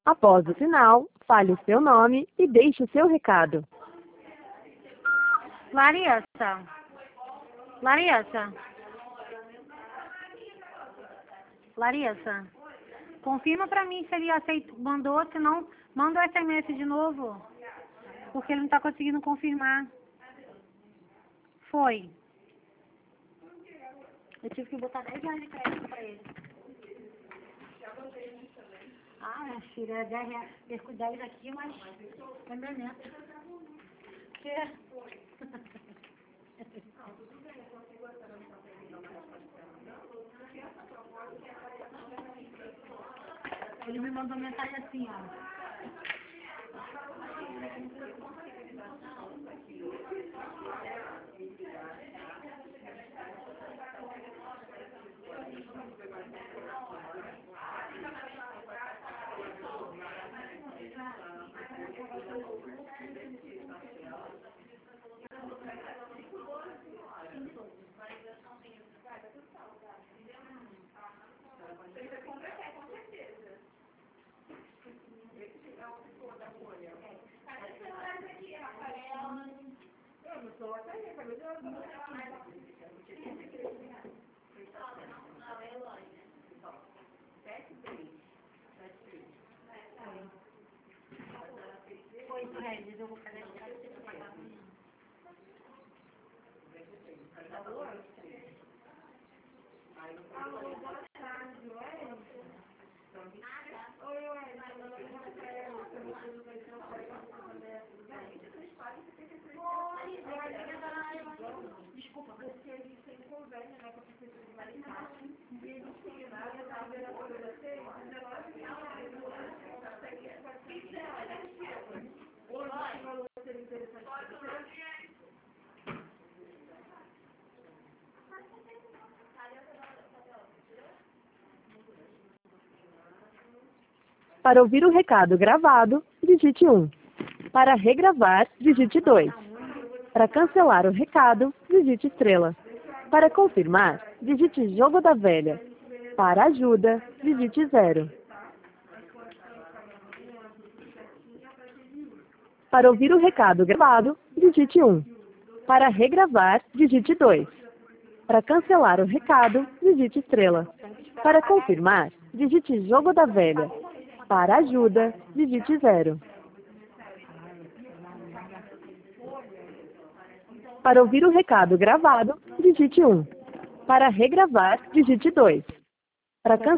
Após o sinal, fale o seu nome e deixe o seu recado. Larissa. Larissa. Larissa. Confirma pra mim se ele mandou, se não, manda o SMS de novo. Porque ele não tá conseguindo confirmar. Foi. Eu tive que botar 10 reais de crédito pra ele. Ah, minha filha, é 10 reais. Perco 10 aqui, mas é meu neto. Que? Ele me mandou mensagem assim, ó. Eu vou fazer alô, boa tarde, oi? Desculpa, porque eles têm convênio, né, com a Prefeitura de Maricá, e eles têm lá, eu estava vendo a coisa de vocês, mas agora Para ouvir o recado gravado, digite 1. Para regravar, digite 2. Para cancelar o recado, digite estrela. Para confirmar, digite jogo da velha. Para ajuda, digite 0. Para ouvir o recado gravado, digite 1. Para regravar, digite 2. Para cancelar o recado, digite estrela. Para confirmar, digite jogo da velha. Para ajuda, digite 0. Para ouvir o recado gravado, digite 1. Para regravar, digite 2. Para cancelar